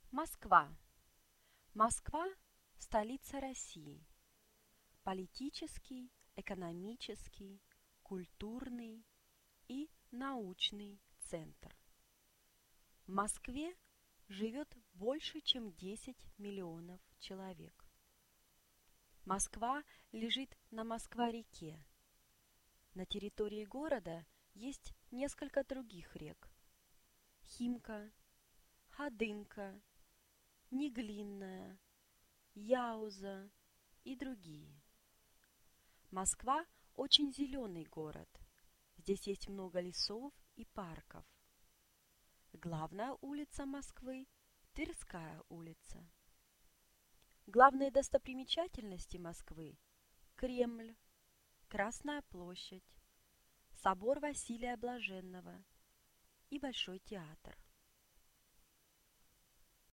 Москва. Москва – столица России. Политический, экономический, культурный и научный центр. В Москве живет больше, чем 10 миллионов человек. Москва лежит на Москва-реке. На территории города есть несколько других рек: Химка, Ходынка, Неглинная, Яуза и другие. Москва очень зеленый город. Здесь есть много лесов и парков. Главная улица Москвы – Тверская улица. Главные достопримечательности Москвы – Кремль, Красная площадь, собор Василия Блаженного и Большой театр.